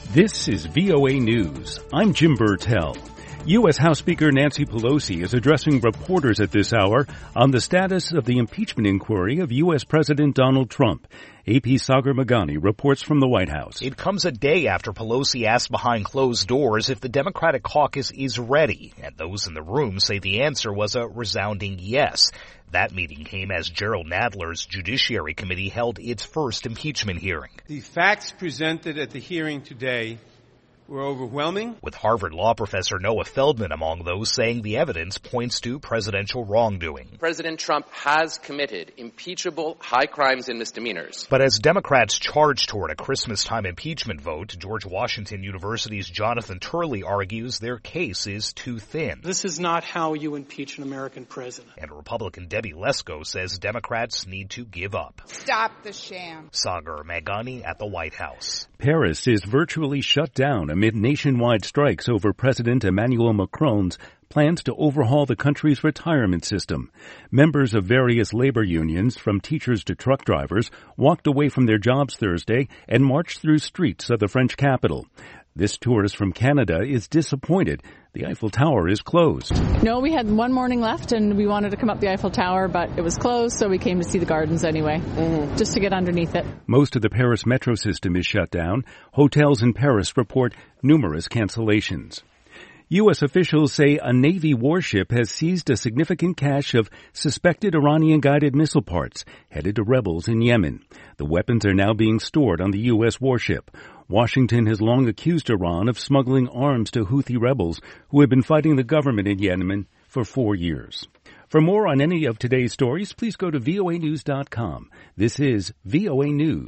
This is VOA News. I'm Jim Burtell. U.S. House Speaker Nancy Pelosi is addressing reporters at this hour on the status of the impeachment inquiry of U.S. President Donald Trump. AP Sagar Meghani reports from the White House. It comes a day after Pelosi asked behind closed doors if the Democratic caucus is ready, and those in the room say the answer was a resounding yes. That meeting came as Gerald Nadler's Judiciary Committee held its first impeachment hearing. The facts presented at the hearing today were overwhelming. With Harvard law professor Noah Feldman among those saying the evidence points to presidential wrongdoing. President Trump has committed impeachable high crimes and misdemeanors. But as Democrats charge toward a Christmas-time impeachment vote, George Washington University's Jonathan Turley argues their case is too thin. This is not how you impeach an American president. And Republican Debbie Lesko says Democrats need to give up. Stop the sham. Sagar Meghani at the White House. Paris is virtually shut down amid nationwide strikes over President Emmanuel Macron's plans to overhaul the country's retirement system. Members of various labor unions, from teachers to truck drivers, walked away from their jobs Thursday and marched through streets of the French capital. This tourist from Canada is disappointed. The Eiffel Tower is closed. No, we had one morning left and we wanted to come up the Eiffel Tower, but it was closed, so we came to see the gardens anyway, just to get underneath it. Most of the Paris metro system is shut down. Hotels in Paris report numerous cancellations. U.S. officials say a Navy warship has seized a significant cache of suspected Iranian-guided missile parts headed to rebels in Yemen. The weapons are now being stored on the U.S. warship. Washington has long accused Iran of smuggling arms to Houthi rebels who have been fighting the government in Yemen for 4 years. For more on any of today's stories, please go to voanews.com. This is VOA News.